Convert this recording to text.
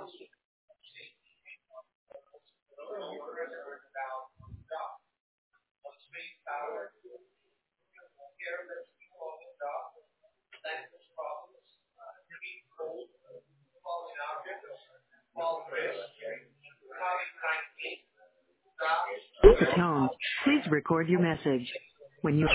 At the tone, please record your message. When you